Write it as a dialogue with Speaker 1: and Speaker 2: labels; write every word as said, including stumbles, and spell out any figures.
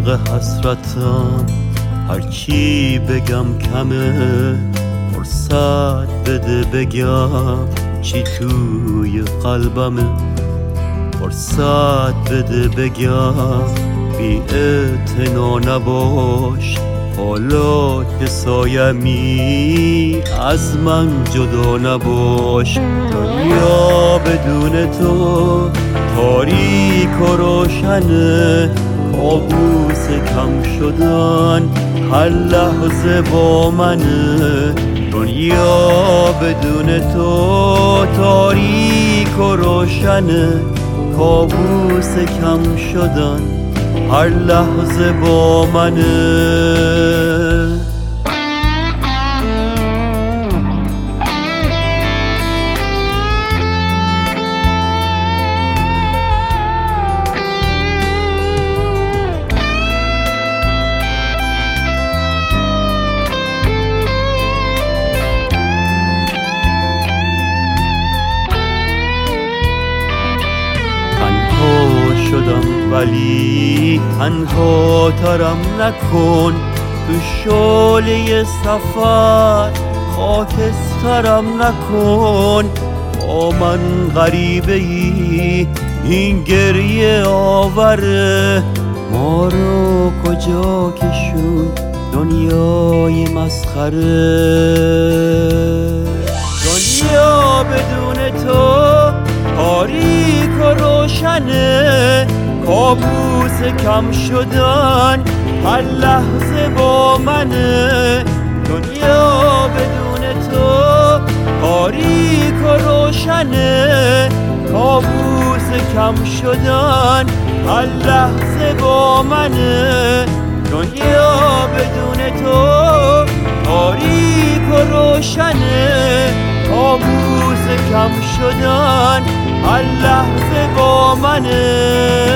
Speaker 1: غرق حسرتم، هرچی بگم کمه، فرصت بده بگم چی توی قلبمه. فرصت بده بگم بی اعتنا نباش، حالا که سایمی از من جدا نباش. دنیا بدون تو تاریک و روشنه، کابوس کم شدن هر لحظه با منه. دنیا بدون تو تاریک و روشنه، کابوس کم شدن هر لحظه با منه. شدم ولی تنها ترم نکن، تو شعله سفر خاکسترم نکن. با من غریبه ای این گریه آوره، ما رو کجا کشون دنیای مسخره. دنیا بدون تو تاریک و روشنه، کابوس کم شدن هر لحظه با منه. دنیا بدون تو تاریک و روشنه، کابوس کم شدن هر لحظه با منه. دنیا بدون تو تاریک و روشنه، کابوس کم شدن هر لحظه با منه.